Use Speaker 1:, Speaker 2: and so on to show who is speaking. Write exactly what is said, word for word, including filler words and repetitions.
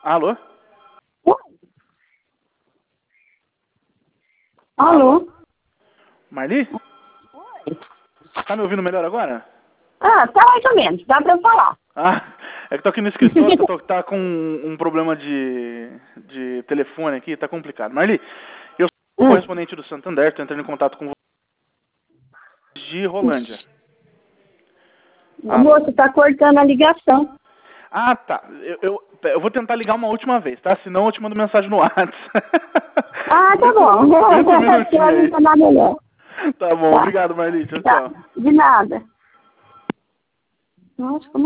Speaker 1: Alô?
Speaker 2: Alô?
Speaker 1: Marli?
Speaker 2: Oi.
Speaker 1: Tá me ouvindo melhor agora?
Speaker 2: Ah, tá mais ou menos, dá pra eu falar.
Speaker 1: Ah, é que tô aqui no escritório, que eu tô, tá com um, um problema de, de telefone aqui, tá complicado. Marli, eu sou
Speaker 2: Hum.
Speaker 1: correspondente do Santander, tô entrando em contato com você de Rolândia.
Speaker 2: A moça tá cortando a ligação.
Speaker 1: Ah, tá. Eu, eu, eu vou tentar ligar uma última vez, tá? Senão eu te mando mensagem no WhatsApp.
Speaker 2: Ah, tá bom.
Speaker 1: Vinte minutinhos aí.
Speaker 2: Vai entender melhor.
Speaker 1: Tá bom,
Speaker 2: Tá.
Speaker 1: obrigado, Marli. Tchau,
Speaker 2: Tá.
Speaker 1: tchau.
Speaker 2: De nada. Nossa, como